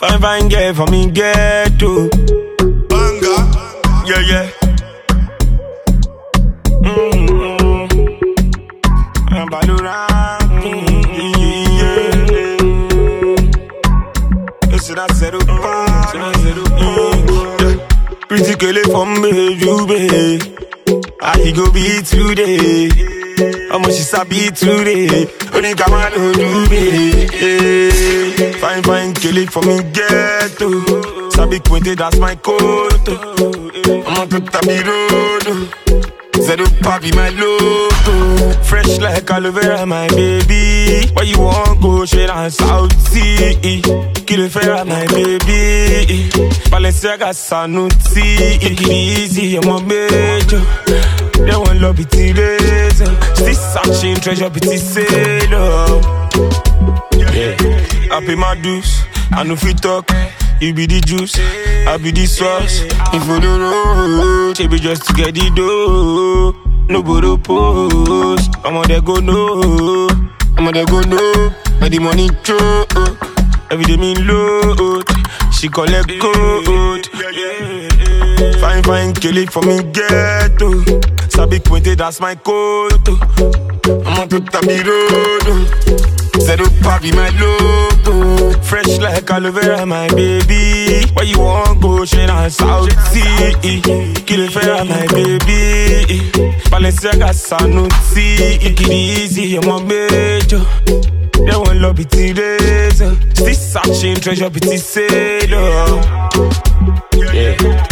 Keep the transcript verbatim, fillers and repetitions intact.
Fine, fine girl for me get to. Banga. Yeah, yeah. Mm-hmm. I'm Balura. Mm-hmm. Yeah. It's that zero power. Mm-hmm. Pretty girl from me, you be. I go be today. How much is I be today? Only come on, do me. Fine, fine, kill it for me, get to. Sabi pointed, that's my coat. I'm on the tabi road. Zero papi, my logo. Fresh like aloe vera, my baby. Where you want go, straight and South Sea. Kill it fair, my baby. Balenciaga Sanusi. Take it easy, I'm a major. They want love it laser. Still searching treasure pretty sailor. Yeah, I pay my dues. I know if you talk, you be the juice, I be the sauce. If you don't know, she be just to get the dough. Nobody post. I'm on there go no. I'm on there go no. Where the money choke. Every day me load. She collect gold. Fine, fine, kill it for me get to. Sabi pointed, that's my coat. I'm on the tabi road. Zero papi, my logo. Fresh like aloe vera, my baby. Where you want go, straight and South Sea. Kill it fair, my baby. Balenciaga Sanusi. Take it easy, I'm a major. They want love it laser. Still searching treasure, pretty sailor. Yeah.